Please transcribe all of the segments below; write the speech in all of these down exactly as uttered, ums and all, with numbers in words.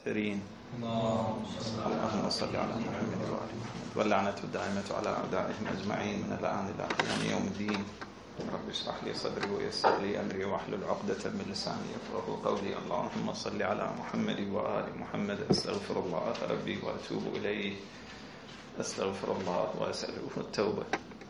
الكافرين. اللهم صل على محمد وآل محمد واللعنة الدائمة على أعدائهم أجمعين من الآن إلى قيام يوم الدين. رب اشرح لي صدري ويسر لي أمري واحلل عقدة من لساني يفقهوا قولي. اللهم صل على محمد وآل محمد. أستغفر الله ربي وأتوب إليه. أستغفر الله وأسأله التوبة.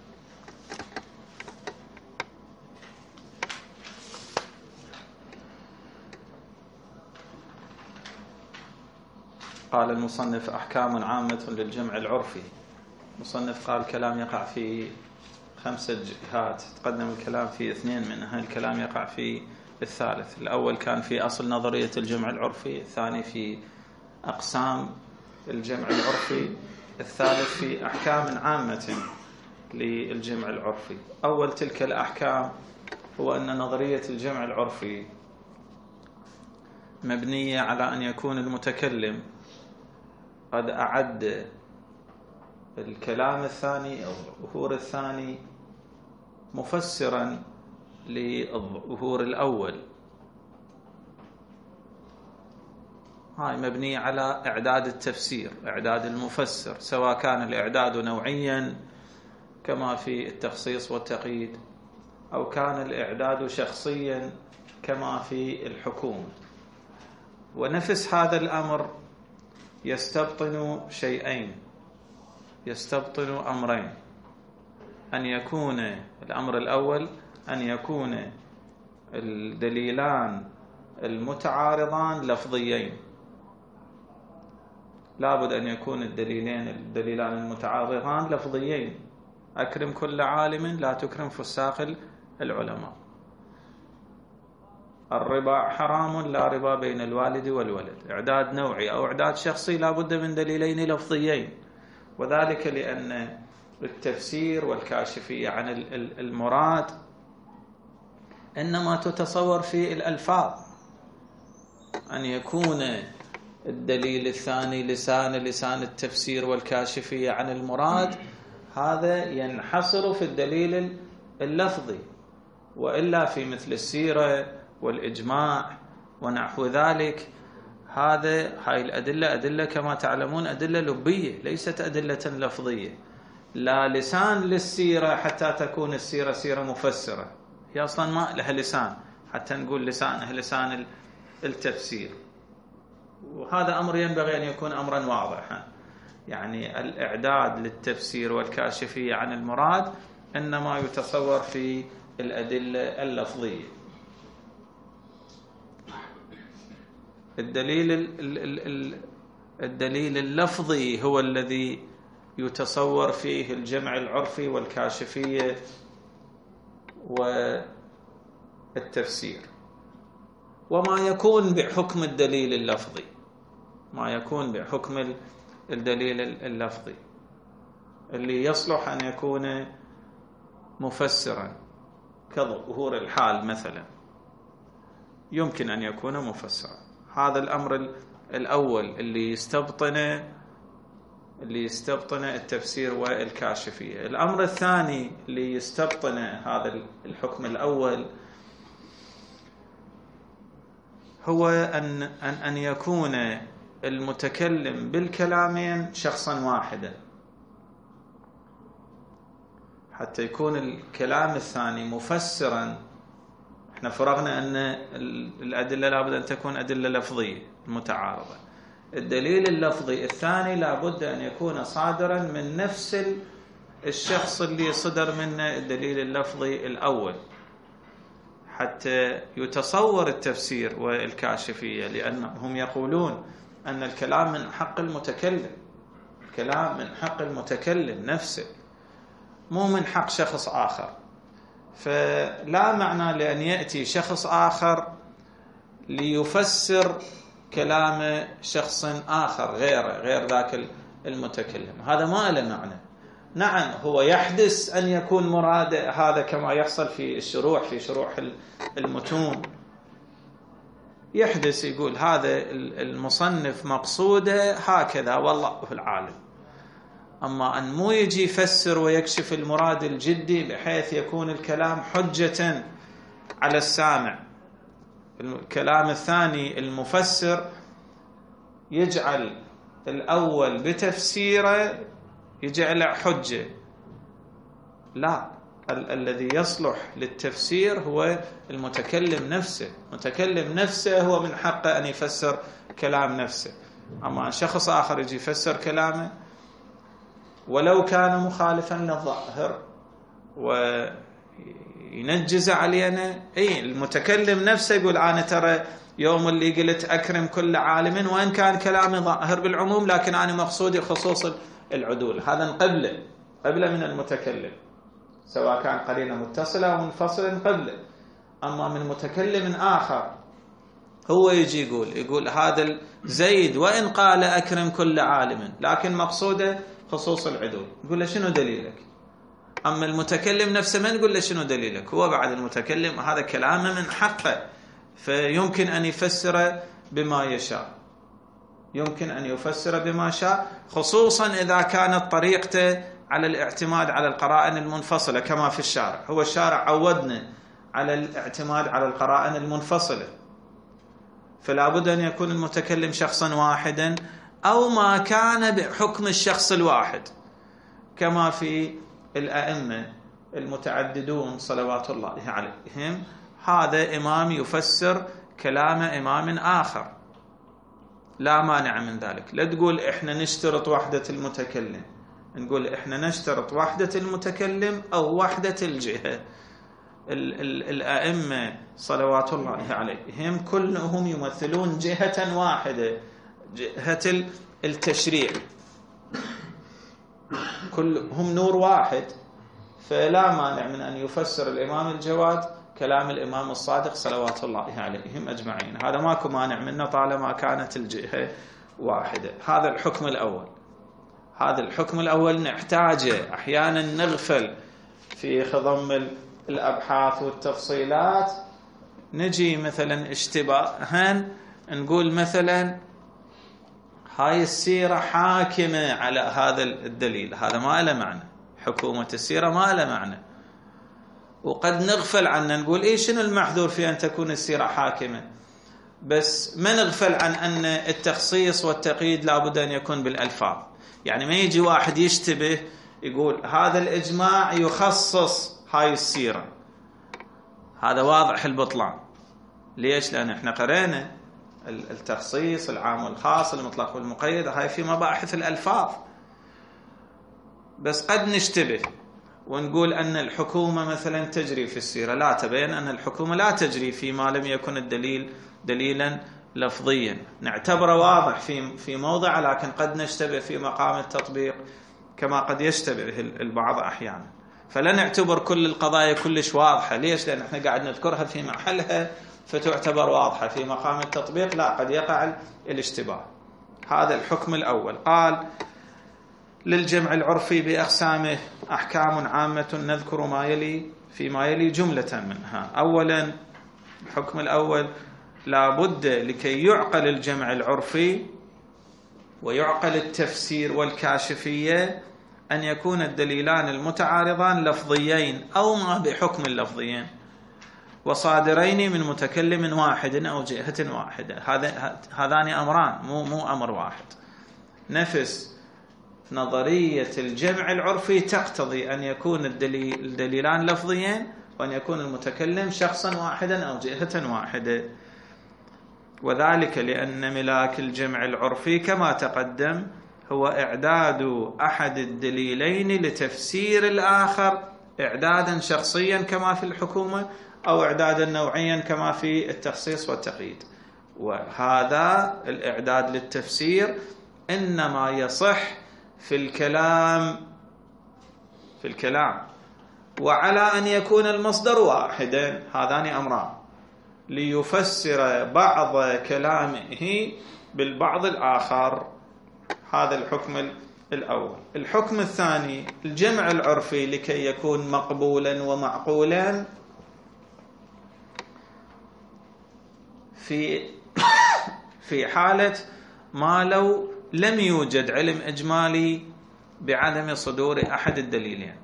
قال المصنف: أحكام عامة للجمع العرفي. المصنف قال كلام يقع في خمسة جهات، تقدم الكلام في اثنين منها، الكلام يقع في الثالث. الأول كان في أصل نظرية الجمع العرفي، الثاني في أقسام الجمع العرفي، الثالث في أحكام عامة للجمع العرفي. أول تلك الأحكام هو أن نظرية الجمع العرفي مبنية على أن يكون المتكلم قد أعد الكلام الثاني أو الظهور الثاني مفسرا للظهور الأول. هاي مبنية على إعداد التفسير، إعداد المفسر، سواء كان الإعداد نوعيا كما في التخصيص والتقييد، أو كان الإعداد شخصيا كما في الحكومة. ونفس هذا الأمر يستبطن شيئين، يستبطن أمرين: أن يكون الأمر الأول أن يكون الدليلان المتعارضان لفظيين. لابد أن يكون الدليلين الدليلان المتعارضان لفظيين. أكرم كل عالم لا تكرم فساق العلماء. الربا حرام لا ربا بين الوالد والولد. إعداد نوعي أو إعداد شخصي لابد من دليلين لفظيين، وذلك لأن التفسير والكاشفية عن المراد إنما تتصور في الألفاظ. أن يكون الدليل الثاني لسان لسان التفسير والكاشفية عن المراد، هذا ينحصر في الدليل اللفظي، وإلا في مثل السيرة والإجماع ونحو ذلك، هذا هاي الأدلة أدلة كما تعلمون أدلة لبية، ليست أدلة لفظية. لا لسان للسيرة حتى تكون السيرة سيرة مفسرة، هي أصلا ما لها لسان حتى نقول لسانها لسان التفسير. وهذا أمر ينبغي أن يكون أمرا واضحا، يعني الإعداد للتفسير والكاشفية عن المراد إنما يتصور في الأدلة اللفظية. الدليل الدليل اللفظي هو الذي يتصور فيه الجمع العرفي والكاشفية والتفسير. وما يكون بحكم الدليل اللفظي، ما يكون بحكم الدليل اللفظي اللي يصلح أن يكون مفسرا، كظهور الحال مثلا يمكن أن يكون مفسرا. هذا الأمر الأول اللي يستبطن اللي يستبطن التفسير والكاشفية. الأمر الثاني اللي يستبطن هذا الحكم الأول هو أن أن أن يكون المتكلم بالكلامين شخصا واحدا، حتى يكون الكلام الثاني مفسرا. احنا فرغنا أن الأدلة لابد أن تكون أدلة لفظية متعارضة. الدليل اللفظي الثاني لابد أن يكون صادرا من نفس الشخص اللي صدر منه الدليل اللفظي الأول، حتى يتصور التفسير والكاشفية، لأنهم يقولون أن الكلام من حق المتكلم، الكلام من حق المتكلم نفسه، مو من حق شخص آخر. فلا معنى لأن يأتي شخص آخر ليفسر كلام شخص آخر غير غير ذاك المتكلم، هذا ما له معنى. نعم هو يحدث أن يكون مراد هذا كما يحصل في الشروح، في شروح المتون يحدث يقول هذا المصنف مقصوده هكذا والله العالم، أما أن مو يجي يفسر ويكشف المراد الجدي بحيث يكون الكلام حجة على السامع. الكلام الثاني المفسر يجعل الأول بتفسيره يجعل حجة. لا، ال الذي يصلح للتفسير هو المتكلم نفسه. المتكلم نفسه هو من حقه أن يفسر كلام نفسه. أما شخص آخر يجي يفسر كلامه ولو كان مخالفا للظاهر وينجز علينا، اي المتكلم نفسه يقول أنا ترى يوم اللي قلت أكرم كل عالم وإن كان كلامي ظاهر بالعموم لكن أنا مقصودي خصوص العدول، هذا نقبله قبله من المتكلم سواء كان قرينة متصلة أو منفصلة قبله. أما من متكلم آخر هو يجي يقول يقول هذا زيد وإن قال أكرم كل عالم لكن مقصوده خصوص العدول، نقول له شنو دليلك؟ أما المتكلم نفسه ما نقول له شنو دليلك، هو بعد المتكلم هذا كلامه من حقه فيمكن أن يفسر بما يشاء، يمكن أن يفسر بما شاء، خصوصا إذا كانت طريقته على الاعتماد على القرائن المنفصلة كما في الشارع. هو الشارع عودنا على الاعتماد على القرائن المنفصلة، فلا بد أن يكون المتكلم شخصا واحدا أو ما كان بحكم الشخص الواحد كما في الأئمة المتعددون صلوات الله عليهم. هذا إمام يفسر كلام إمام آخر، لا مانع من ذلك. لا تقول إحنا نشترط وحدة المتكلم، نقول إحنا نشترط وحدة المتكلم أو وحدة الجهة. ال ال الأئمة صلوات الله عليهم كلهم يمثلون جهة واحدة، جهة التشريع، كلهم نور واحد، فلا مانع من أن يفسر الإمام الجواد كلام الإمام الصادق صلوات الله عليهم أجمعين. هذا ماكو مانع منه طالما كانت الجهة واحدة. هذا الحكم الأول. هذا الحكم الأول نحتاجه، أحيانا نغفل في خضم الأبحاث والتفصيلات، نجي مثلا اشتباها نقول مثلا هاي السيرة حاكمة على هذا الدليل، هذا ما له معنى، حكومة السيرة ما له معنى. وقد نغفل عنه نقول إيه شنو المحذور في أن تكون السيرة حاكمة، بس ما نغفل عن أن التخصيص والتقييد لابد أن يكون بالألفاظ. يعني ما يجي واحد يشتبه يقول هذا الإجماع يخصص هاي السيرة، هذا واضح البطلان. ليش؟ لأن احنا قرينا التخصيص العام والخاص المطلق والمقيد هاي في مباحث الألفاظ. بس قد نشتبه ونقول أن الحكومة مثلا تجري في السيرة، لا، تبين أن الحكومة لا تجري فيما لم يكن الدليل دليلا لفظيا، نعتبره واضح في في موضع لكن قد نشتبه في مقام التطبيق كما قد يشتبه البعض أحيانا. فلا نعتبر كل القضايا كلش واضحة. ليش؟ لأن احنا قاعد نذكرها في محلها فتعتبر واضحة، في مقام التطبيق لا، قد يقع الاشتباه. هذا الحكم الأول. قال للجمع العرفي بأقسامه أحكام عامة نذكر ما يلي فيما يلي جملة منها. أولا الحكم الأول، لا بد لكي يعقل الجمع العرفي ويعقل التفسير والكاشفية أن يكون الدليلان المتعارضان لفظيين أو ما بحكم اللفظيين وصادرين من متكلم واحد أو جهة واحدة. هذا هذان أمران، مو مو أمر واحد. نفس نظرية الجمع العرفي تقتضي أن يكون الدليل الدليلان لفظيين وأن يكون المتكلم شخصا واحدا أو جهة واحدة. وذلك لأن ملاك الجمع العرفي كما تقدم هو إعداد أحد الدليلين لتفسير الآخر إعدادا شخصيا كما في الحكومة أو إعدادا نوعيا كما في التخصيص والتقييد. وهذا الإعداد للتفسير إنما يصح في الكلام في الكلام وعلى أن يكون المصدر واحدا. هذان أمران، ليفسر بعض كلامه بالبعض الآخر. هذا الحكم الأول. الحكم الثاني، الجمع العرفي لكي يكون مقبولا ومعقولا في في حالة ما لو لم يوجد علم إجمالي بعدم صدور أحد الدليلين،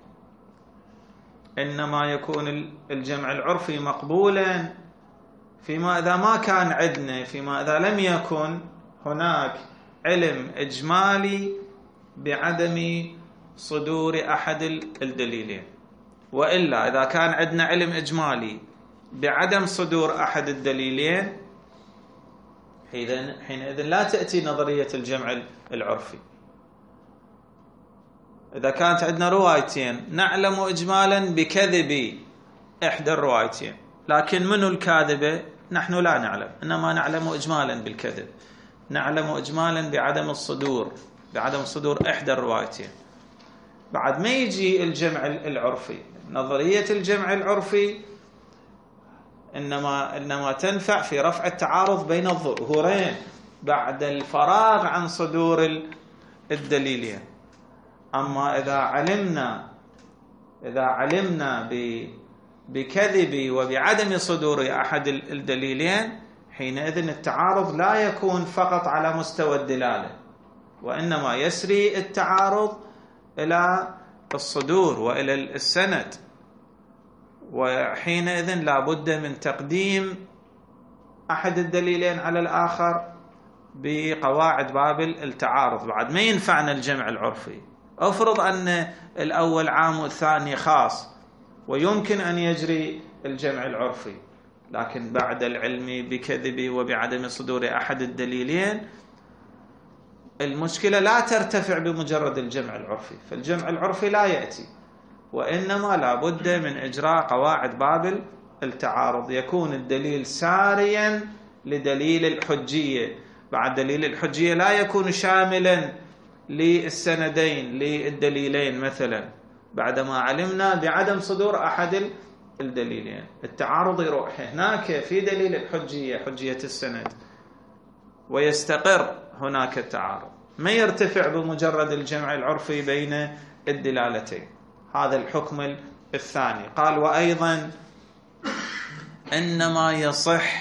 إنما يكون الجمع العرفي مقبولا فيما إذا ما كان عندنا، فيما إذا لم يكن هناك علم إجمالي بعدم صدور أحد الدليلين. وإلا إذا كان عندنا علم إجمالي بعدم صدور أحد الدليلين حينئذ لا تأتي نظرية الجمع العرفي. إذا كانت عندنا روايتين نعلم إجمالا بكذب إحدى الروايتين، لكن منو الكاذبة نحن لا نعلم، إنما نعلم إجمالا بالكذب، نعلم إجمالا بعدم الصدور بعدم صدور إحدى الروايتين، بعد ما يجي الجمع العرفي. نظرية الجمع العرفي إنما إنما تنفع في رفع التعارض بين الظهورين بعد الفراغ عن صدور الدليلين. أما إذا علمنا إذا علمنا بكذب وبعدم صدور أحد الدليلين حينئذ التعارض لا يكون فقط على مستوى الدلالة، وإنما يسري التعارض إلى الصدور وإلى السند، وحينئذ لا بد من تقديم أحد الدليلين على الآخر بقواعد باب التعارض. بعد ما ينفعنا الجمع العرفي. أفرض أن الأول عام والثاني خاص ويمكن أن يجري الجمع العرفي، لكن بعد العلم بكذب وبعدم صدور أحد الدليلين المشكلة لا ترتفع بمجرد الجمع العرفي، فالجمع العرفي لا يأتي، وإنما لا بد من إجراء قواعد باب التعارض. يكون الدليل ساريا لدليل الحجية، بعد دليل الحجية لا يكون شاملا للسندين للدليلين مثلا بعدما علمنا بعدم صدور أحد الدليلين. التعارض يروح هناك في دليل الحجية حجية السند ويستقر هناك التعارض، ما يرتفع بمجرد الجمع العرفي بين الدلالتين. هذا الحكم الثاني. قال وأيضا إنما يصح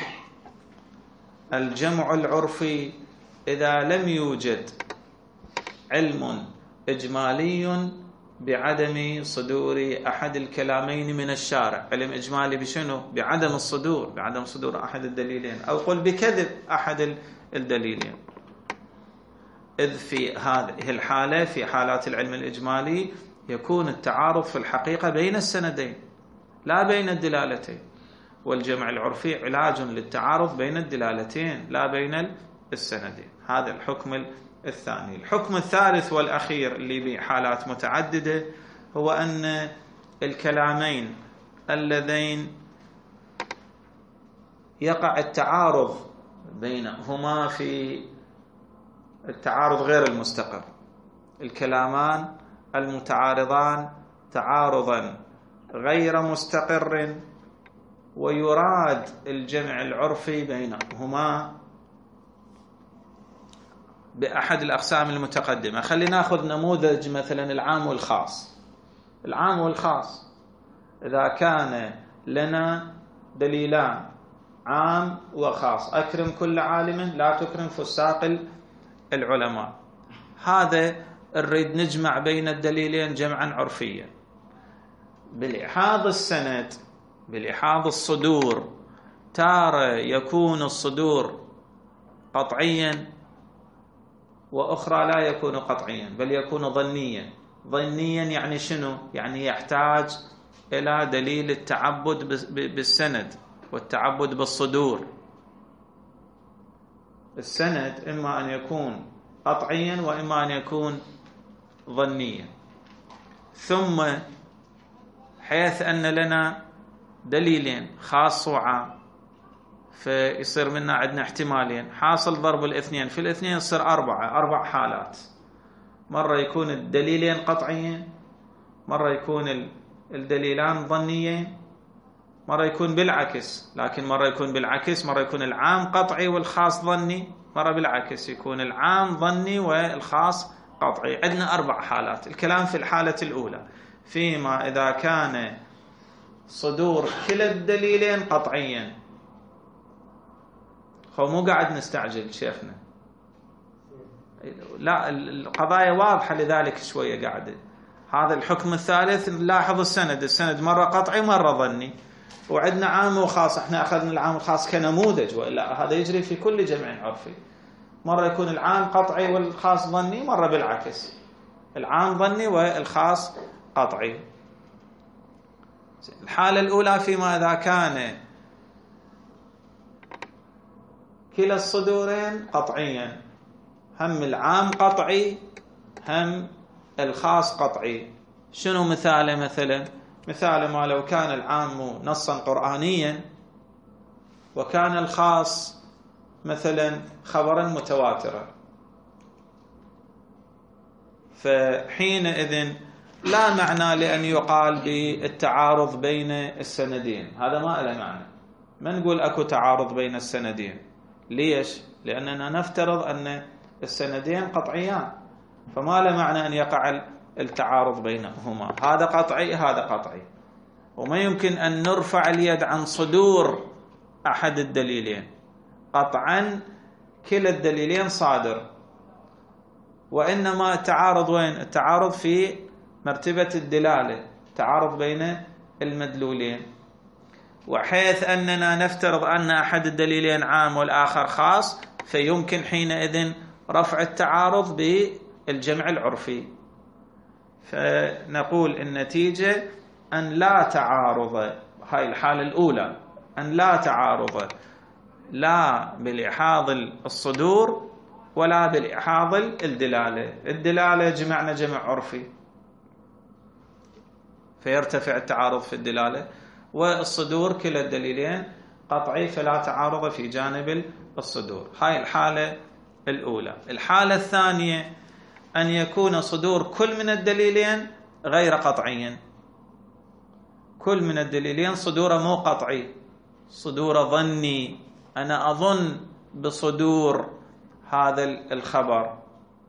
الجمع العرفي إذا لم يوجد علم إجمالي بعدم صدور أحد الكلامين من الشارع. علم إجمالي بشنو؟ بعدم الصدور بعدم صدور أحد الدليلين، أو قل بكذب أحد الدليلين. إذ في هذه الحالة في حالات العلم الإجمالي يكون التعارض في الحقيقة بين السندين لا بين الدلالتين، والجمع العرفي علاج للتعارض بين الدلالتين لا بين السندين. هذا الحكم الثاني. الحكم الثالث والأخير اللي بحالات متعددة هو أن الكلامين اللذين يقع التعارض بينهما في التعارض غير المستقر، الكلامان المتعارضان تعارضا غير مستقر ويراد الجمع العرفي بينهما بأحد الأقسام المتقدمة. خلينا نأخذ نموذج مثلا العام والخاص. العام والخاص إذا كان لنا دليلان عام وخاص، أكرم كل عالم لا تكرم فساق العلماء، هذا نريد نجمع بين الدليلين جمعا عرفيا بالإحاض السند بالإحاض الصدور. تارة يكون الصدور قطعيا وأخرى لا يكون قطعيا بل يكون ظنيا. ظنيا يعني شنو؟ يعني يحتاج إلى دليل التعبد بالسند والتعبد بالصدور. السند إما أن يكون قطعيا وإما أن يكون ظنيا. ثم حيث أن لنا دليلين خاص وعام فيصير منا عندنا احتمالين، حاصل ضرب الاثنين في الاثنين يصير أربعة أربع حالات. مرة يكون الدليلين قطعيين، مرة يكون الدليلان ظنيين، مرة يكون بالعكس. لكن مرة يكون بالعكس، مرة يكون العام قطعي والخاص ظني، مرة بالعكس يكون العام ظني والخاص قطعي. عندنا أربع حالات. الكلام في الحالة الأولى فيما إذا كان صدور كلا الدليلين قطعيا. هو مو قاعد نستعجل شيخنا، لا القضايا واضحة لذلك شوية قاعدة. هذا الحكم الثالث نلاحظ السند السند مرة قطعي مرة ظني، وعندنا عام وخاص. احنا أخذنا العام والخاص كنموذج، وإلا هذا يجري في كل جمع عرفي. مرة يكون العام قطعي والخاص ظني، مرة بالعكس العام ظني والخاص قطعي. الحالة الأولى فيما إذا كان كلا الصدورين قطعيا، هم العام قطعي هم الخاص قطعي. شنو مثاله؟ مثلا مثال ما لو كان العام نصا قرآنيا وكان الخاص مثلا خبرا متواترا، فحينئذ لا معنى لأن يقال بالتعارض بين السندين، هذا ما له معنى. ما نقول أكو تعارض بين السندين. ليش؟ لأننا نفترض أن السندين قطعيان، فما له معنى أن يقع التعارض بينهما، هذا قطعي هذا قطعي. وما يمكن أن نرفع اليد عن صدور أحد الدليلين، قطعا كلا الدليلين صادر. وإنما التعارض وين؟ التعارض في مرتبة الدلالة، تعارض بين المدلولين، وحيث أننا نفترض أن أحد الدليلين عام والآخر خاص، فيمكن حينئذ رفع التعارض بالجمع العرفي. فنقول النتيجة أن لا تعارض، هاي الحالة الأولى، أن لا تعارض لا بالإحاض الصدور ولا بالإحاض الدلالة. الدلالة جمعنا جمع عرفي فيرتفع التعارض في الدلالة، والصدور كلا الدليلين قطعي فلا تعارض في جانب الصدور. هاي الحالة الأولى. الحالة الثانية أن يكون صدور كل من الدليلين غير قطعيا، كل من الدليلين صدوره مو قطعي، صدور ظني، أنا أظن بصدور هذا الخبر،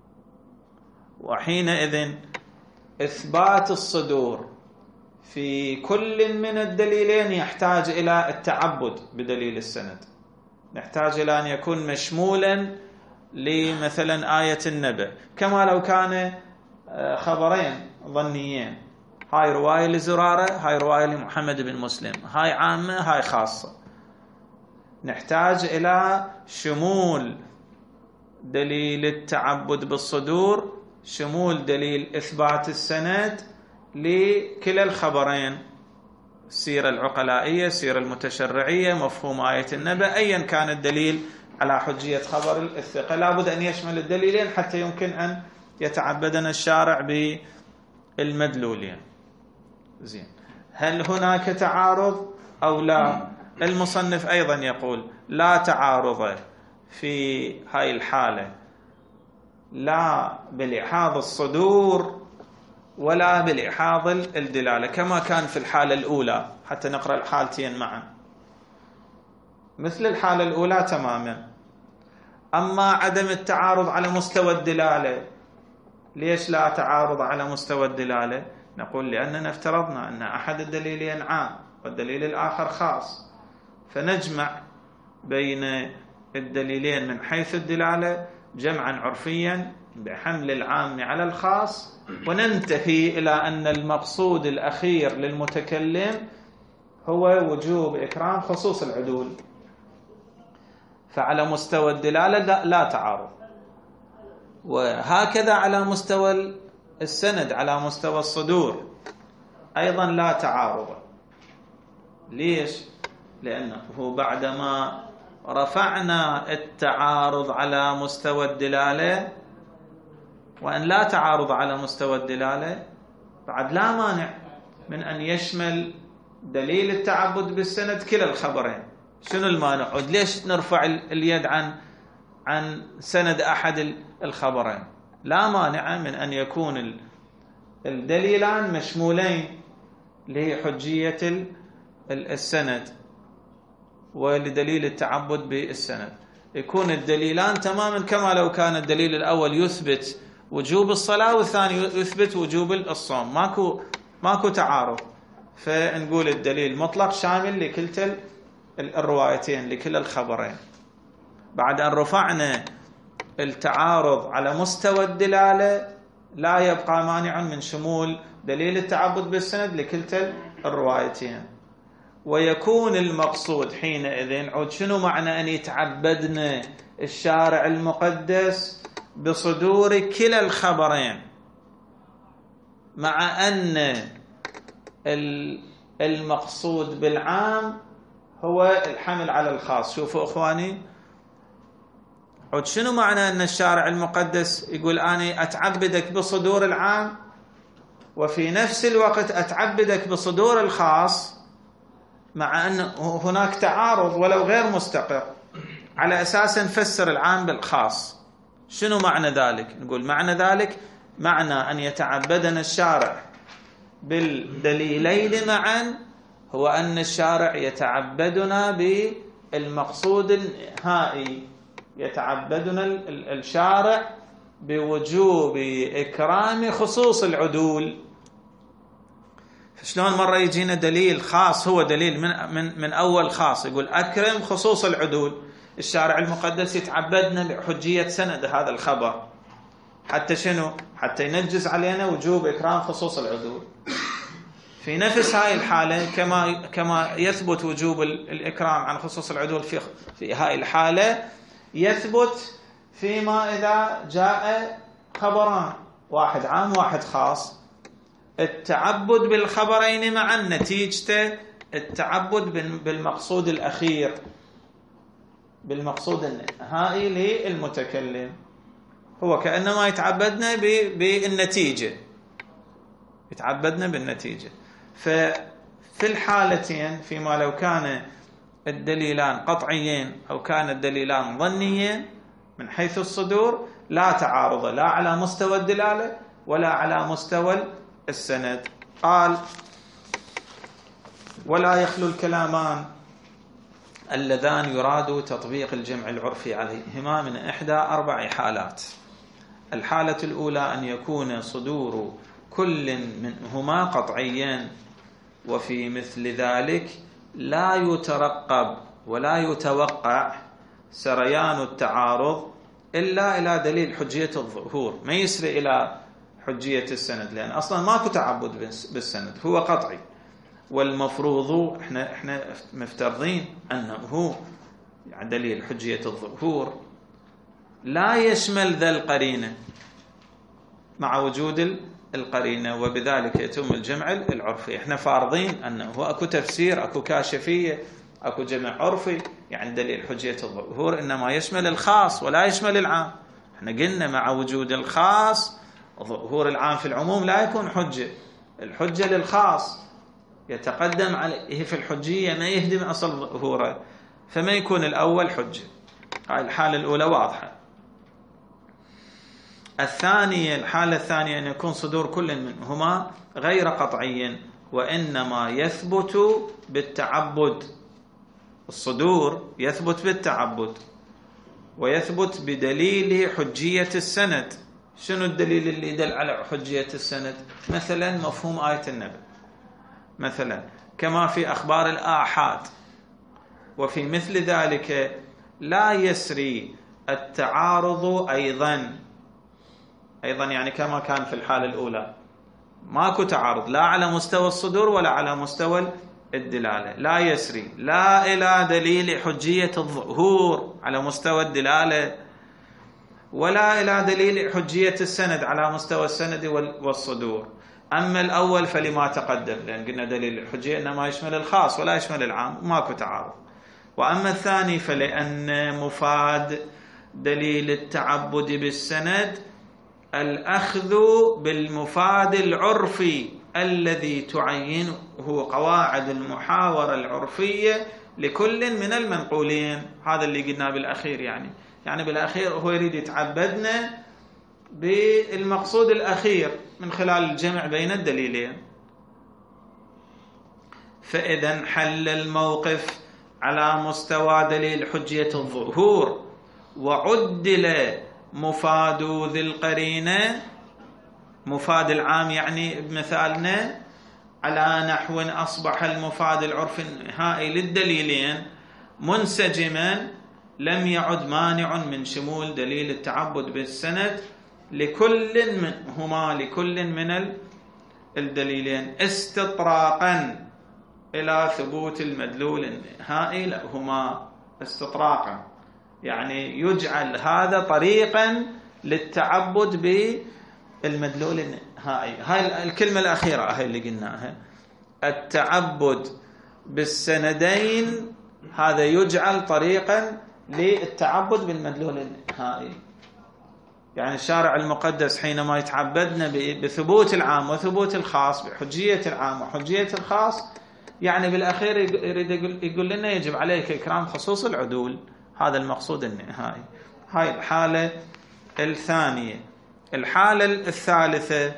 وحينئذ إثبات الصدور في كل من الدليلين يحتاج إلى التعبد بدليل السند، نحتاج إلى أن يكون مشمولا لمثلا آية النبأ، كما لو كان خبرين ظنيين، هاي رواية لزرارة هاي رواية لمحمد بن مسلم، هاي عامة هاي خاصة. نحتاج إلى شمول دليل التعبد بالصدور، شمول دليل إثبات السند لكلا الخبرين، السيرة العقلائية، السيرة المتشرعية، مفهوم آية النبأ، أيا كان الدليل على حجية خبر الثقة، لابد أن يشمل الدليلين حتى يمكن أن يتعبدنا الشارع بالمدلولين. زين، هل هناك تعارض أو لا؟ المصنف أيضا يقول لا تعارض في هاي الحالة، لا بالإحاض الصدور ولا بالإحاض الدلالة، كما كان في الحالة الأولى، حتى نقرأ الحالتين معا مثل الحالة الأولى تماما. أما عدم التعارض على مستوى الدلالة، ليش لا تعارض على مستوى الدلالة؟ نقول لأننا افترضنا أن أحد الدليلين عام والدليل الآخر خاص، فنجمع بين الدليلين من حيث الدلالة جمعا عرفيا بحمل العام على الخاص، وننتهي إلى أن المقصود الأخير للمتكلم هو وجوب إكرام خصوص العدول. فعلى مستوى الدلالة لا تعارض، وهكذا على مستوى السند، على مستوى الصدور أيضا لا تعارض. ليش؟ لأنه بعدما رفعنا التعارض على مستوى الدلالة وأن لا تعارض على مستوى الدلالة، بعد لا مانع من أن يشمل دليل التعبد بالسند كلا الخبرين. شنو المانع؟ ليش نرفع اليد عن عن سند أحد الخبرين؟ لا مانع من أن يكون الدليلان مشمولين لحجية السند ولدليل التعبد بالسند، يكون الدليلان تماما كما لو كان الدليل الأول يثبت وجوب الصلاة والثاني يثبت وجوب الصوم، ماكو ماكو تعارض، فنقول الدليل مطلق شامل لكلتا الروايتين لكلا الخبرين. بعد أن رفعنا التعارض على مستوى الدلالة لا يبقى مانع من شمول دليل التعبد بالسند لكلتا الروايتين. ويكون المقصود حينئذ عود شنو معنى أن يتعبدنا الشارع المقدس بصدور كلا الخبرين، مع أن المقصود بالعام هو الحمل على الخاص. شوفوا أخواني، عود شنو معنى أن الشارع المقدس يقول أنا أتعبدك بصدور العام وفي نفس الوقت أتعبدك بصدور الخاص، مع أن هناك تعارض ولو غير مستقر، على أساس نفسر العام بالخاص. شنو معنى ذلك؟ نقول معنى ذلك معنى أن يتعبدنا الشارع بالدليلين معا هو أن الشارع يتعبدنا بالمقصود النهائي، يتعبدنا الشارع بوجوب إكرام خصوص العدول. شلون مرة يجينا دليل خاص هو دليل من, من, من أول خاص يقول أكرم خصوص العدول، الشارع المقدس يتعبدنا بحجية سند هذا الخبر، حتى شنو؟ حتى ينجز علينا وجوب إكرام خصوص العدول. في نفس هاي الحالة كما كما يثبت وجوب الإكرام عن خصوص العدول في في هاي الحالة، يثبت فيما إذا جاء خبران، واحد عام واحد خاص، التعبد بالخبرين معا نتيجته التعبد بالمقصود الأخير، بالمقصود النهائي للمتكلم، هو كأنما يتعبدنا بالنتيجة، يتعبدنا بالنتيجة. ففي الحالتين، فيما لو كان الدليلان قطعيين أو كان الدليلان ظنيين من حيث الصدور، لا تعارض لا على مستوى الدلالة ولا على مستوى السند. قال ولا يخلو الكلامان اللذان يراد تطبيق الجمع العرفي عليهما من إحدى أربع حالات. الحالة الأولى أن يكون صدور كل منهما قطعيا، وفي مثل ذلك لا يترقب ولا يتوقع سريان التعارض إلا إلى دليل حجية الظهور، ما يسري إلى حجية السند، لأن أصلا ماكو تعبد بالسند، هو قطعي. والمفروض احنا احنا مفترضين أنه يعني دليل حجية الظهور لا يشمل ذا القرينة مع وجود القرينة، وبذلك يتم الجمع العرفي. احنا فارضين أنه أكو تفسير، أكو كاشفية، أكو جمع عرفي، يعني دليل حجية الظهور إنما يشمل الخاص ولا يشمل العام. احنا قلنا مع وجود الخاص ظهور العام في العموم لا يكون حجة، الحجة للخاص يتقدم عليه في الحجية ما يهدم أصل ظهوره، فما يكون الأول حجة. هاي الحالة الأولى واضحة. الثانية، الحالة الثانية أن يكون صدور كل منهما غير قطعي وإنما يثبت بالتعبد، الصدور يثبت بالتعبد ويثبت بدليل حجية السند. شنو الدليل اللي يدل على حجية السند؟ مثلا مفهوم آية النبأ، مثلا كما في أخبار الآحاد. وفي مثل ذلك لا يسري التعارض أيضا أيضا يعني كما كان في الحالة الأولى، ماكو تعارض لا على مستوى الصدور ولا على مستوى الدلالة، لا يسري لا إلى دليل حجية الظهور على مستوى الدلالة ولا إلى دليل حجية السند على مستوى السند والصدور. أما الأول فلما تقدم، لأن قلنا دليل الحجية إنما يشمل الخاص ولا يشمل العام، ماكو تعارض. وأما الثاني فلأن مفاد دليل التعبد بالسند الأخذ بالمفاد العرفي الذي تعينه قواعد المحاورة العرفية لكل من المنقولين. هذا اللي قلنا بالأخير، يعني يعني بالأخير هو يريد يتعبدنا بالمقصود الأخير من خلال الجمع بين الدليلين. فإذا حل الموقف على مستوى دليل حجية الظهور وعدل مفاد ذي القرينة، مفاد العام يعني بمثالنا، على نحو أصبح المفاد العرفي النهائي للدليلين منسجما، لم يعد مانع من شمول دليل التعبد بالسند لكل منهما، لكل من الدليلين استطراقا إلى ثبوت المدلول النهائي لهما استطراقا، يعني يجعل هذا طريقا للتعبد بالمدلول النهائي. هاي الكلمة الأخيرة هاي اللي قلناها، التعبد بالسندين هذا يجعل طريقا للتعبد بالمدلول النهائي. يعني الشارع المقدس حينما يتعبدنا بثبوت العام وثبوت الخاص، بحجية العام وحجية الخاص، يعني بالأخير يريد يقول لنا يجب عليك إكرام خصوص العدول، هذا المقصود النهائي. هاي الحالة الثانية. الحالة الثالثة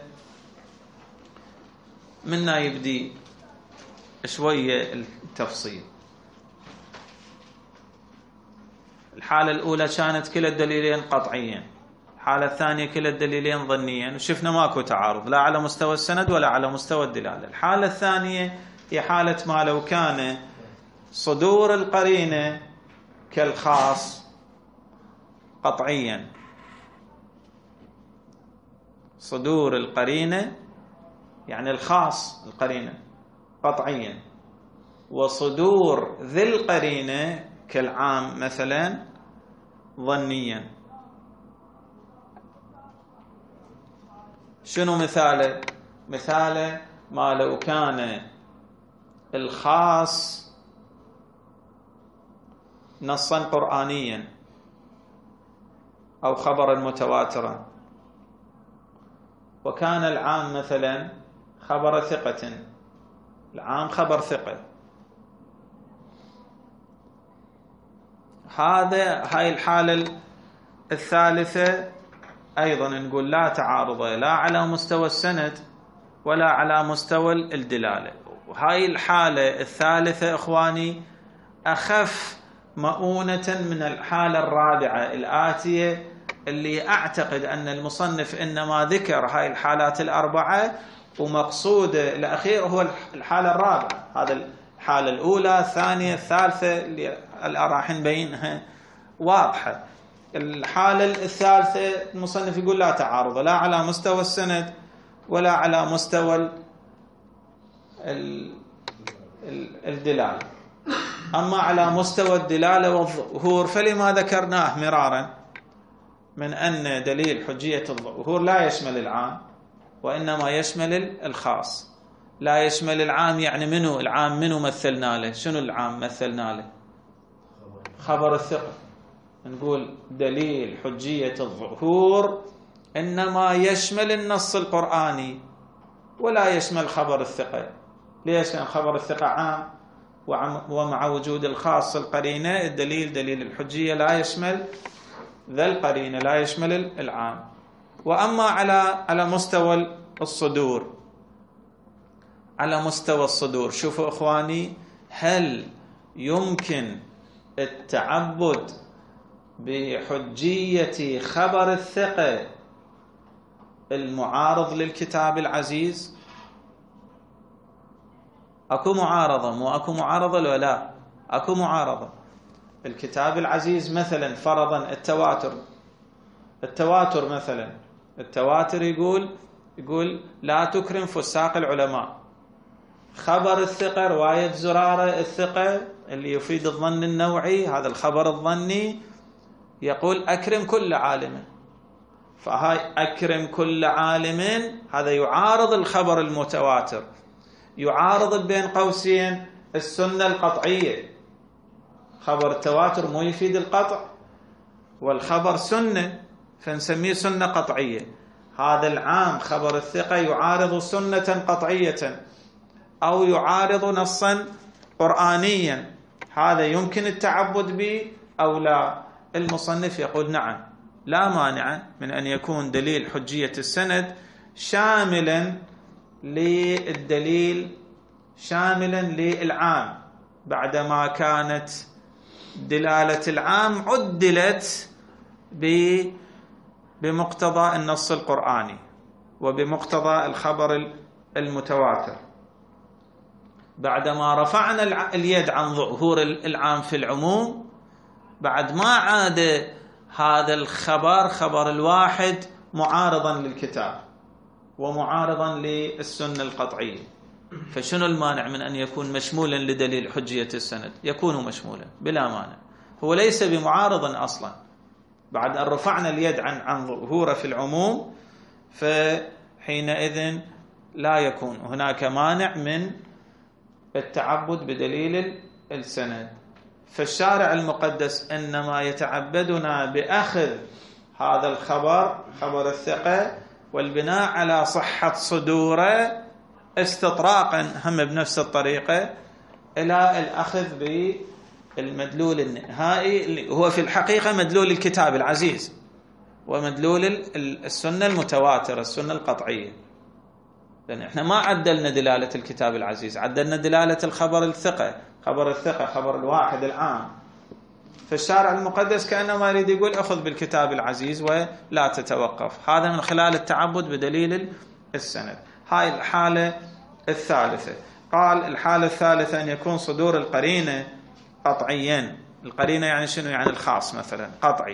منا يبدي شوية التفصيل. الحالة الأولى كانت كلا الدليلين قطعيا، الحالة الثانية كلا الدليلين ظنيا، وشفنا ماكو تعارض لا على مستوى السند ولا على مستوى الدلالة. الحالة الثانية هي حالة ما لو كان صدور القرينة كالخاص قطعيا، صدور القرينة يعني الخاص القرينة قطعيا، وصدور ذي القرينة كالعام مثلا ظنيا. شنو مثاله؟ مثاله ما لو كان الخاص نصا قرآنيا أو خبرا متواترا، وكان العام مثلا خبر ثقة، العام خبر ثقة، هذا هاي الحالة الثالثة أيضا نقول لا تعارض لا على مستوى السند ولا على مستوى الدلالة. وهاي الحالة الثالثة إخواني أخف مؤونة من الحالة الرابعة الآتية، اللي أعتقد أن المصنف إنما ذكر هاي الحالات الأربعة ومقصود الأخير هو الحالة الرابعة. هذا الحالة الأولى الثانية الثالثة اللي راح نبينها واضحة. الحالة الثالثة المصنف يقول لا تعارض لا على مستوى السند ولا على مستوى الدلالة. أما على مستوى الدلالة والظهور فلما ذكرناه مرارا من أن دليل حجية الظهور لا يشمل العام وإنما يشمل الخاص. لا يشمل العام يعني منو العام؟ منو مثلنا له؟ شنو العام مثلنا له؟ خبر الثقة. نقول دليل حجية الظهور إنما يشمل النص القرآني ولا يشمل خبر الثقة. ليش؟ لأن خبر الثقة عام، ومع وجود الخاص القرينة الدليل دليل الحجية لا يشمل ذا القرينة، لا يشمل العام. وأما على على مستوى الصدور، على مستوى الصدور شوفوا إخواني، هل يمكن التعبد بحجية خبر الثقة المعارض للكتاب العزيز؟ أكو معارضة؟ مو أكو معارضة ولا لا؟ أكو معارضة. الكتاب العزيز مثلا فرضا التواتر، التواتر مثلا التواتر يقول يقول لا تكرم فساق العلماء. خبر الثقة رواية زرارة الثقة اللي يفيد الظن النوعي، هذا الخبر الظني يقول أكرم كل عالم، فهاي أكرم كل عالم هذا يعارض الخبر المتواتر، يعارض بين قوسين السنة القطعية. خبر التواتر مو يفيد القطع، والخبر سنة فنسميه سنة قطعية. هذا العام خبر الثقة يعارض سنة قطعية أو يعارض نصا قرآنيا، هذا يمكن التعبد به أو لا؟ المصنف يقول نعم، لا مانع من أن يكون دليل حجية السند شاملا للدليل شاملا للعام، بعدما كانت دلالة العام عدلت بمقتضى النص القرآني وبمقتضى الخبر المتواتر. بعدما رفعنا اليد عن ظهور العام في العموم، بعد ما عاد هذا الخبر خبر الواحد معارضا للكتاب ومعارضا للسنة القطعية، فشنو المانع من أن يكون مشمولا لدليل حجية السند؟ يكون مشمولا بلا مانع، هو ليس بمعارض أصلا بعد أن رفعنا اليد عن عن ظهوره في العموم، فحينئذ لا يكون هناك مانع من التعبد بدليل السند. فالشارع المقدس إنما يتعبدنا بأخذ هذا الخبر، خبر الثقة، والبناء على صحة صدوره استطراقا هم بنفس الطريقة إلى الأخذ بالمدلول النهائي اللي هو في الحقيقة مدلول الكتاب العزيز ومدلول السنة المتواترة، السنة القطعية. لأن احنا ما عدلنا دلالة الكتاب العزيز، عدلنا دلالة الخبر الثقة، خبر الثقة خبر الواحد العام. فالشارع المقدس كأنما يريد يقول أخذ بالكتاب العزيز ولا تتوقف، هذا من خلال التعبد بدليل السند. هاي الحالة الثالثة. قال الحالة الثالثة أن يكون صدور القرينة قطعيا. القرينة يعني شنو؟ يعني الخاص مثلا قطعي،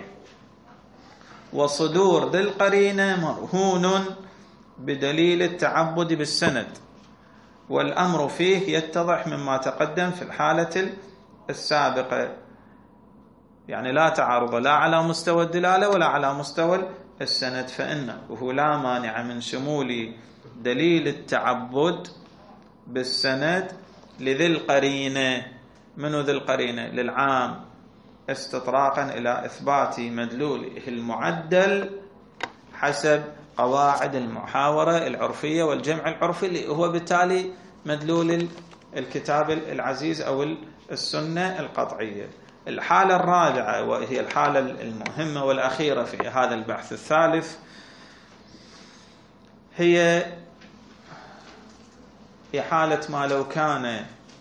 وصدور ذي القرينة مرهون بدليل التعبد بالسند، والأمر فيه يتضح مما تقدم في الحالة السابقة. يعني لا تعارض لا على مستوى الدلالة ولا على مستوى السند، فإنه لا مانع من شمول دليل التعبد بالسند لذي القرينة. منو ذي القرينة؟ للعام، استطراقا إلى إثبات مدلوله المعدل حسب قواعد المحاورة العرفية والجمع العرفي، اللي هو بالتالي مدلول الكتاب العزيز أو السنة القطعية. الحالة الرابعة وهي الحالة المهمة والأخيرة في هذا البحث الثالث هي هي حالة ما لو كان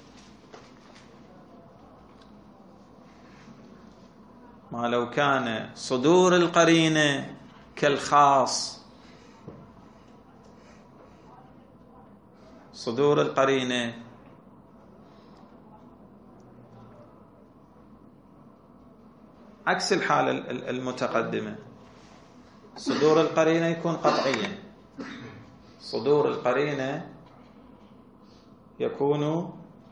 ما لو كان صدور القرينة كالخاص. صدور القرينة عكس الحالة المتقدمة، صدور القرينة يكون قطعيا، صدور القرينة يكون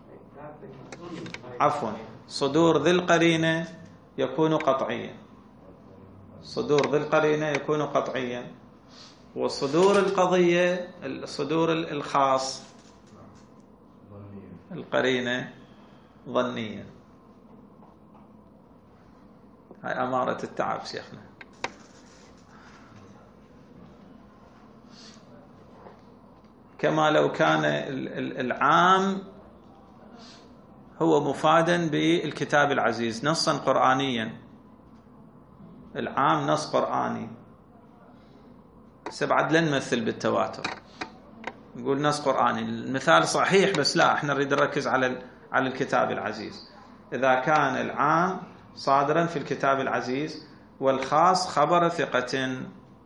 عفوا صدور ذي القرينة يكون قطعيا، صدور ذي القرينة يكون قطعيا، وصدور القضية الصدور الخاص القرينة ظنية. هاي أمارة التعب شيخنا. كما لو كان العام هو مفادا بالكتاب العزيز نصا قرآنيا، العام نص قرآني، سبعد لا نمثل بالتواتر، نقول نص قرآني. المثال صحيح بس لا، احنا نريد نركز على على الكتاب العزيز. إذا كان العام صادرا في الكتاب العزيز والخاص خبر ثقة،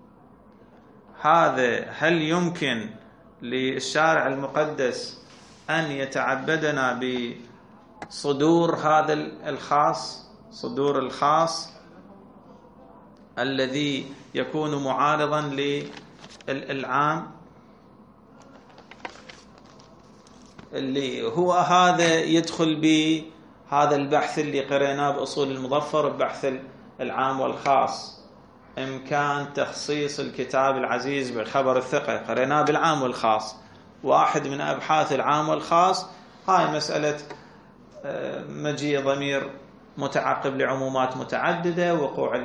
هذا هل يمكن للشارع المقدس أن يتعبدنا بصدور هذا الخاص، صدور الخاص الذي يكون معارضا للعام، اللي هو هذا يدخل بهذا البحث اللي قريناه بأصول المظفر ببحث العام والخاص، إمكان تخصيص الكتاب العزيز بخبر الثقة، قريناه بالعام والخاص. واحد من أبحاث العام والخاص هاي مسألة مجيء ضمير متعقب لعمومات متعددة، وقوع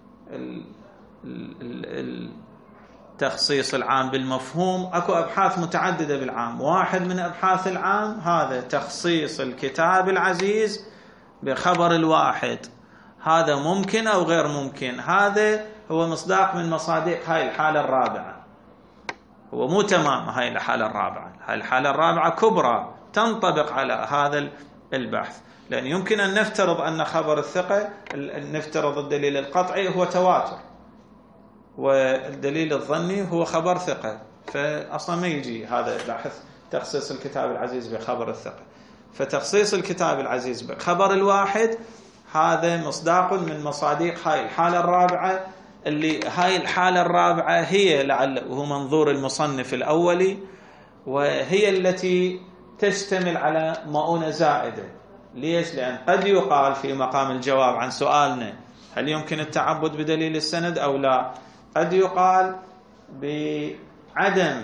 التخصيص العام بالمفهوم. أكو أبحاث متعددة بالعام، واحد من أبحاث العام هذا تخصيص الكتاب العزيز بخبر الواحد، هذا ممكن أو غير ممكن؟ هذا هو مصداق من مصادق هاي الحالة الرابعة، هو مو تمام هاي الحالة الرابعة. هاي الحالة الرابعة كبرى تنطبق على هذا البحث، لأن يمكن أن نفترض أن خبر الثقة، نفترض الدليل القطعي هو تواتر، والدليل الظني هو خبر ثقة، فأصلا ما يجي هذا بحث تخصيص الكتاب العزيز بخبر الثقة. فتخصيص الكتاب العزيز بخبر الواحد هذا مصداق من مصادق هاي الحالة الرابعة، اللي هاي الحالة الرابعة هي لعل وهو منظور المصنف الأولي وهي التي تشتمل على مؤونة زائدة. ليش؟ لأن قد يقال في مقام الجواب عن سؤالنا هل يمكن التعبد بدليل السند أو لا، قد يقال بعدم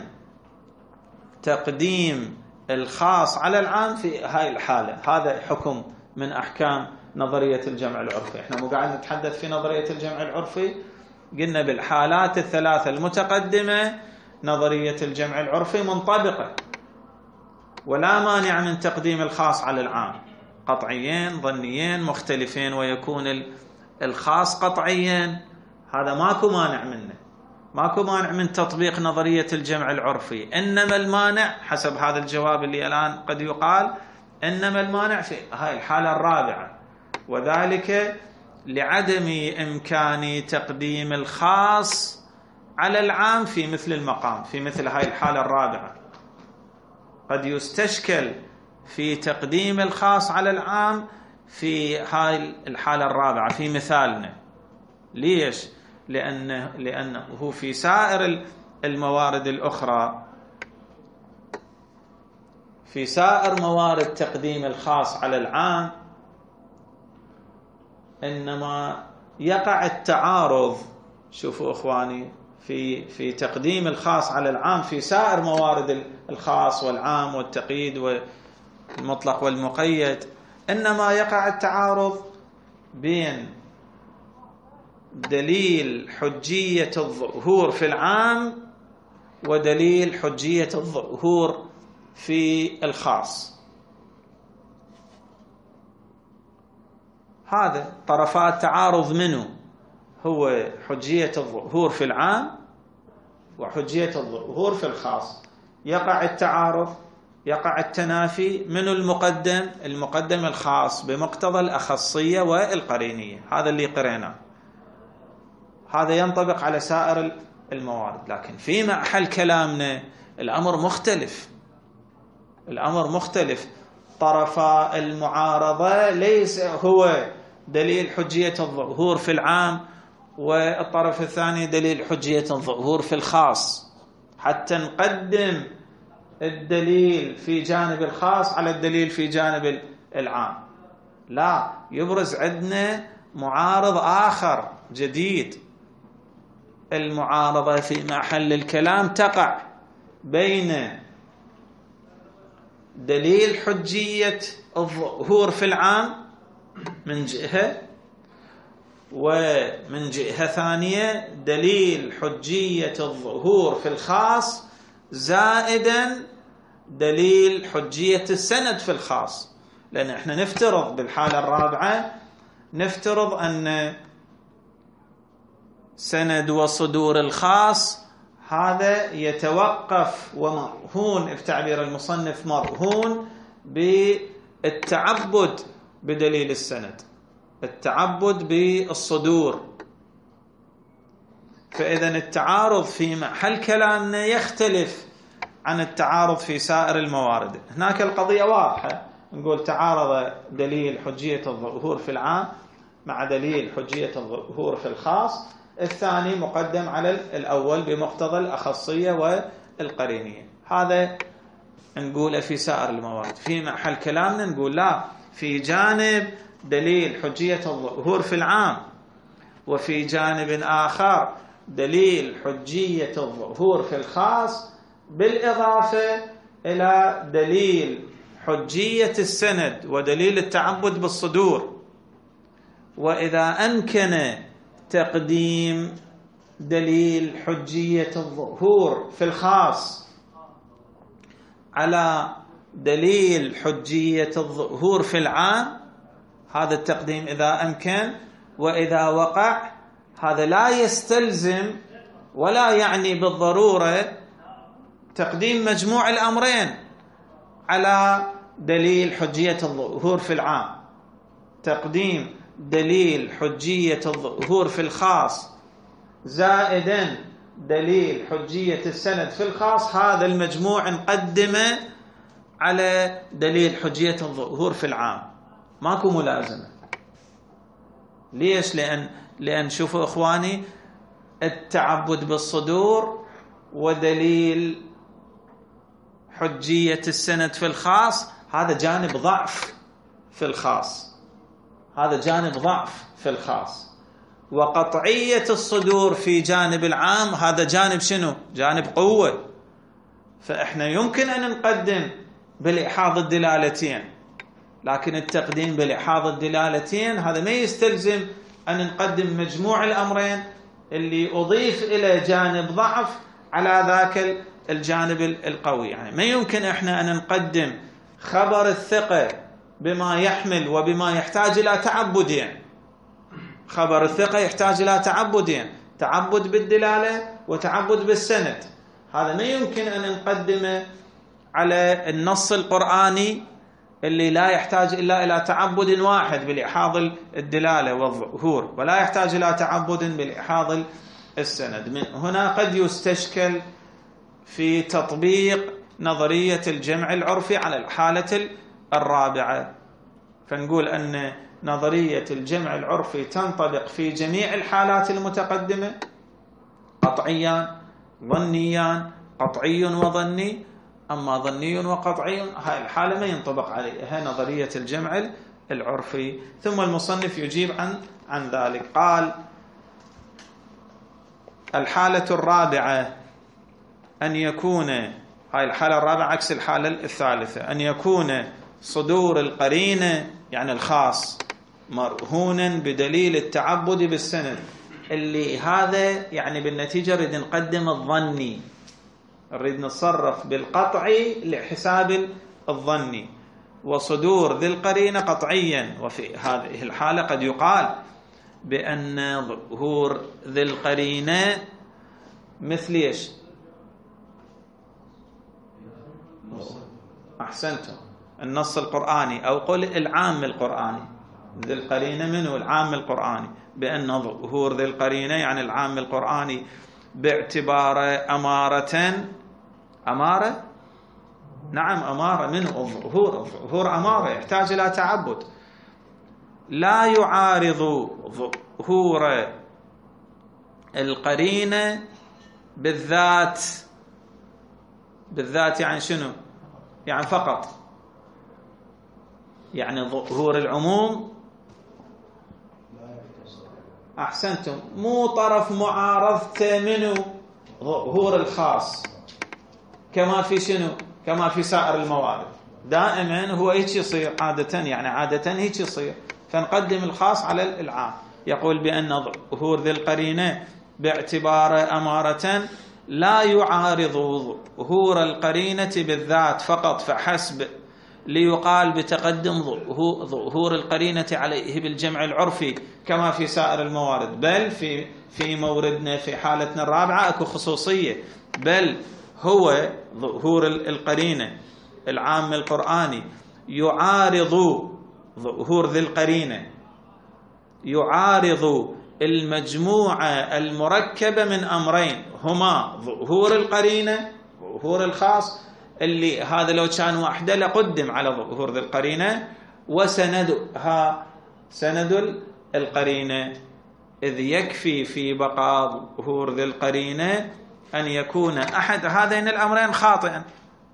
تقديم الخاص على العام في هاي الحالة. هذا حكم من أحكام نظرية الجمع العرفي. احنا مو قاعد نتحدث في نظرية الجمع العرفي، قلنا بالحالات الثلاثة المتقدمة نظرية الجمع العرفي منطبقة ولا مانع من تقديم الخاص على العام، قطعيين ظنيين مختلفين، ويكون الخاص قطعيا، هذا ماكو مانع منه، ماكو مانع من تطبيق نظرية الجمع العرفي. إنما المانع حسب هذا الجواب اللي الآن قد يقال، إنما المانع في هاي الحالة الرابعة، وذلك لعدم إمكان تقديم الخاص على العام في مثل المقام، في مثل هاي الحالة الرابعة. قد يستشكل في تقديم الخاص على العام في هاي الحالة الرابعة في مثالنا. ليش؟ لأنه, لأنه في سائر الموارد الأخرى، في سائر موارد تقديم الخاص على العام، إنما يقع التعارض. شوفوا إخواني، في في تقديم الخاص على العام في سائر موارد الخاص والعام والتقييد والمطلق والمقيد، إنما يقع التعارض بين دليل حجية الظهور في العام ودليل حجية الظهور في الخاص. هذا طرفات تعارض منه هو حجية الظهور في العام وحجية الظهور في الخاص. يقع التعارض، يقع التنافي من المقدم، المقدم الخاص بمقتضى الأخصية والقرينية، هذا اللي قريناه، هذا ينطبق على سائر الموارد. لكن في محل كلامنا الأمر مختلف، الأمر مختلف. طرفا المعارضة ليس هو دليل حجية الظهور في العام، والطرف الثاني دليل حجية الظهور في الخاص، حتى نقدم الدليل في جانب الخاص على الدليل في جانب العام. لا، يبرز عندنا معارض آخر جديد. المعارضة في محل الكلام تقع بين دليل حجية الظهور في العام من جهة، ومن جهة ثانية دليل حجية الظهور في الخاص زائدا دليل حجية السند في الخاص. لأن احنا نفترض بالحالة الرابعة، نفترض أن سند وصدور الخاص هذا يتوقف ومرهون، في تعبير المصنف مرهون بالتعبد بدليل السند، التعبد بالصدور. فإذا التعارض في محل كلامنا يختلف عن التعارض في سائر الموارد. هناك القضية واضحة، نقول تعارض دليل حجية الظهور في العام مع دليل حجية الظهور في الخاص، الثاني مقدم على الأول بمقتضى الأخصية والقرينية. هذا نقوله في سائر الموارد. في محل كلامنا نقول لا، في جانب دليل حجية الظهور في العام، وفي جانب آخر دليل حجية الظهور في الخاص، بالإضافة إلى دليل حجية السند ودليل التعبد بالصدور. وإذا أمكن تقديم دليل حجية الظهور في الخاص على دليل حجية الظهور في العام، هذا التقديم إذا أمكن، وإذا وقع هذا لا يستلزم ولا يعني بالضرورة تقديم مجموع الأمرين على دليل حجية الظهور في العام. تقديم دليل حجية الظهور في الخاص زائدا دليل حجية السند في الخاص، هذا المجموع نقدمه على دليل حجية الظهور في العام، ماكو ملازمة. ليش؟ لأن لأن شوفوا إخواني، التعبد بالصدور ودليل حجية السند في الخاص هذا جانب ضعف في الخاص، هذا جانب ضعف في الخاص. وقطعية الصدور في جانب العام هذا جانب شنو؟ جانب قوة. فإحنا يمكن أن نقدم بالإحاض الدلالتين، لكن التقديم بالإحاض الدلالتين هذا ما يستلزم أن نقدم مجموع الأمرين اللي أضيف إلى جانب ضعف على ذاك الجانب القوي. يعني ما يمكن إحنا أن نقدم خبر الثقة بما يحمل وبما يحتاج إلى تعبدين. خبر الثقة يحتاج إلى تعبدين، تعبد بالدلالة وتعبد بالسند. هذا ما يمكن أن نقدمه على النص القرآني اللي لا يحتاج إلا إلى تعبد واحد بالإحاض الدلالة والظهور، ولا يحتاج إلى تعبد بالإحاض السند. من هنا قد يستشكل في تطبيق نظرية الجمع العرفي على الحالة الرابعة، فنقول أن نظرية الجمع العرفي تنطبق في جميع الحالات المتقدمة، قطعيان ظنيان، قطعي وظني. أما ظني وقطعي هاي الحالة ما ينطبق عليها نظرية الجمع العرفي. ثم المصنف يجيب عن عن ذلك، قال: الحالة الرابعة أن يكون، هاي الحالة الرابعة عكس الحالة الثالثة، أن يكون صدور القرينة يعني الخاص مرهونا بدليل التعبد بالسند، اللي هذا يعني بالنتيجة نريد نقدم الظني، نريد نتصرف بالقطعي لحساب الظني، وصدور ذي القرينة قطعيا. وفي هذه الحالة قد يقال بأن ظهور ذي القرينة مثل ايش؟ أحسنتم، النص القرآني، أو قل العام القرآني. ذي القرينة منه العام القرآني، بأن ظهور ذي القرينة يعني العام القرآني باعتبار أمارة. أمارة؟ نعم أمارة، منه الظهور، ظهور أمارة يحتاج إلى تعبد، لا يعارض ظهور القرينة بالذات. بالذات يعني شنو؟ يعني فقط، يعني ظهور العموم. أحسنتم، مو طرف معارضته منه ظهور الخاص، كما في شنو؟ كما في سائر الموارد. دائما هو هيك يصير عادة، يعني عادة هيك يصير، فنقدم الخاص على العام. يقول بأن ظهور ذي القرينة باعتبار أمارة لا يعارض ظهور القرينة بالذات فقط فحسب، ليقال بتقدم ظهور القرينة عليه بالجمع العرفي كما في سائر الموارد. بل في في موردنا في حالتنا الرابعة اكو خصوصية، بل هو ظهور القرينة العام القرآني يعارض ظهور ذي القرينة، يعارض المجموعة المركبة من أمرين، هما ظهور القرينة ظهور الخاص، اللي هذا لو كان واحدة لقدم على ظهور ذي القرينة، وسندها سند القرينة، إذ يكفي في بقاء ظهور ذي القرينة أن يكون أحد هذين الأمرين خاطئا.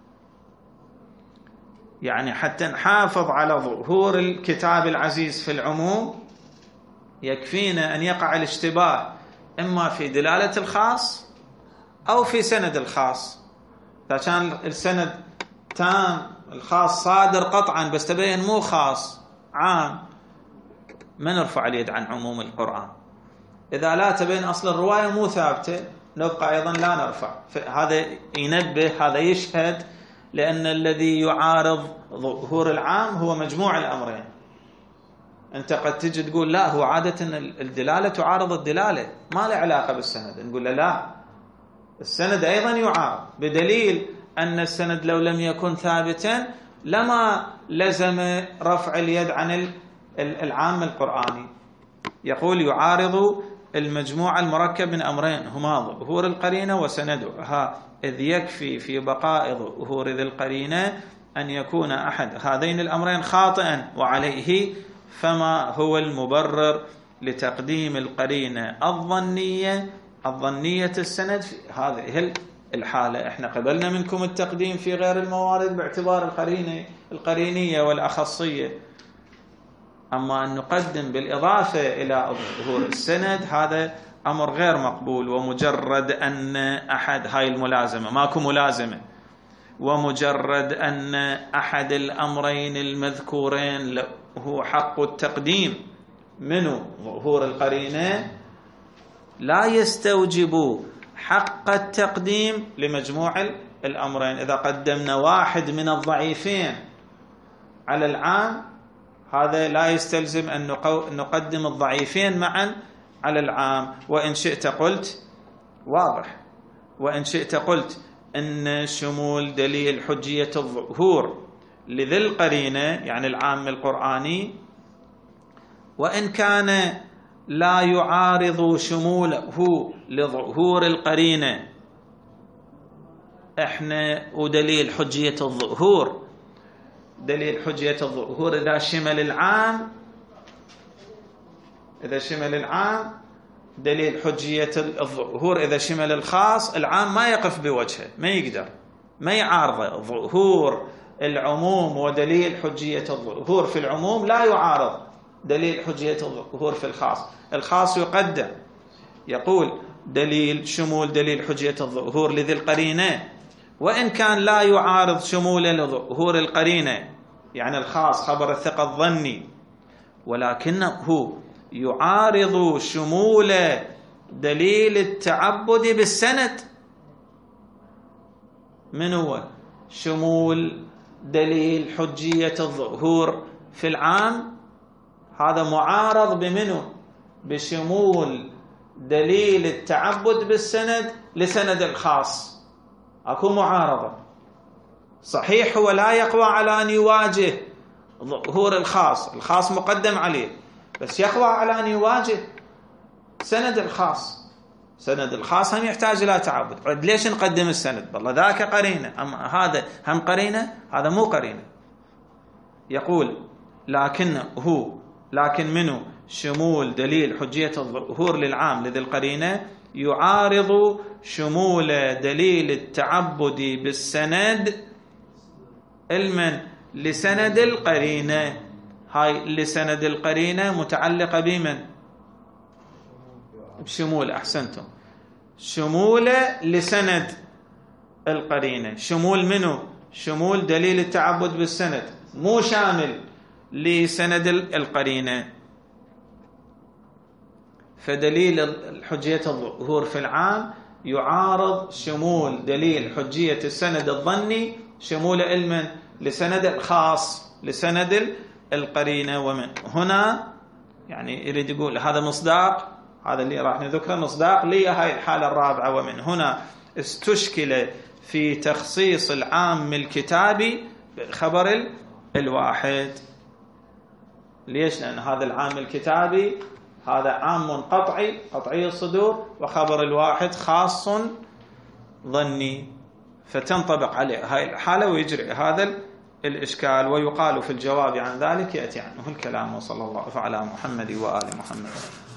يعني حتى نحافظ على ظهور الكتاب العزيز في العموم يكفينا أن يقع الاشتباه إما في دلالة الخاص أو في سند الخاص. إذا كان السند تام، الخاص صادر قطعا بس تبين مو خاص عام، ما نرفع اليد عن عموم القرآن. إذا لا تبين أصل الرواية مو ثابتة نبقى أيضا لا نرفع. هذا ينبه، هذا يشهد، لأن الذي يعارض ظهور العام هو مجموع الأمرين. أنت قد تجي تقول لا، هو عادة الدلالة تعارض الدلالة، ما له علاقة بالسند. نقول له لا، السند أيضا يعارض، بدليل أن السند لو لم يكن ثابتا لما لزم رفع اليد عن العام القرآني. يقول يعارض المجموعة المركب من أمرين، هما ظهور القرينة وسندها، إذ يكفي في بقاء ظهور ذي القرينة أن يكون أحد هذين الأمرين خاطئا، وعليه فما هو المبرر لتقديم القرينة الظنية الظنية السند في هذه الحالة. احنا قبلنا منكم التقديم في غير الموارد باعتبار القرينة القرينية والأخصية، أما أن نقدم بالإضافة إلى ظهور السند هذا أمر غير مقبول. ومجرد أن أحد هاي الملازمة ماكو ملازمة، ومجرد أن أحد الأمرين المذكورين هو حق التقديم منه ظهور القرينة لا يستوجب حق التقديم لمجموع الأمرين. إذا قدمنا واحد من الضعيفين على العام هذا لا يستلزم أن نقدم الضعيفين معا على العام. وإن شئت قلت واضح، وإن شئت قلت أن شمول دليل حجية الظهور لذي القرينة يعني العام القرآني وإن كان لا يعارض شموله لظهور القرينة، احنا ودليل حجية الظهور دليل حجية الظهور إذا شمل العام إذا شمل العام دليل حجية الظهور إذا شمل الخاص، العام ما يقف بوجهه، ما يقدر ما يعارضه. ظهور العموم ودليل حجية الظهور في العموم لا يعارض دليل حجية الظهور في الخاص. الخاص يقدم، يقول دليل شمول دليل حجية الظهور لذي القرينة وإن كان لا يعارض شمول لظهور القرينة يعني الخاص خبر الثقة الظني، ولكنه يعارض شمول دليل التعبد بالسند. من هو شمول دليل حجية الظهور في العام؟ هذا معارض بمنه؟ بشمول دليل التعبد بالسند لسند الخاص. أكو معارضة صحيح، هو لا يقوى على أن يواجه ظهور الخاص، الخاص مقدم عليه، بس يقوى على أن يواجه سند الخاص. سند الخاص هم يحتاج إلى تعبد. ليش نقدم السند؟ والله ذاك قرينة، أما هذا هم قرينة، هذا مو قرينة. يقول لكنه هو لكن منه شمول دليل حجية الظهور للعام لذي القرينة يعارض شمول دليل التعبد بالسند علما لسند القرينة. هاي لسند القرينة متعلقة بمن؟ بشمول. أحسنتم، شمول لسند القرينة. شمول منه؟ شمول دليل التعبد بالسند، مو شامل لسند القرينة. فدليل حجية الظهور في العام يعارض شمول دليل حجية السند الظني شمول علما لسند الخاص لسند القرينة. ومن هنا يعني يريد يقول هذا مصداق، هذا اللي راح نذكره مصداق لي هاي الحالة الرابعة. ومن هنا استشكل في تخصيص العام الكتابي بخبر الواحد. ليش؟ لأن هذا العام الكتابي هذا عام قطعي قطعي الصدور، وخبر الواحد خاص ظني، فتنطبق عليه هاي الحالة ويجري هذا الإشكال. ويقال في الجواب عن ذلك يأتي عنه الكلام. وصلى الله على محمد وآل محمد.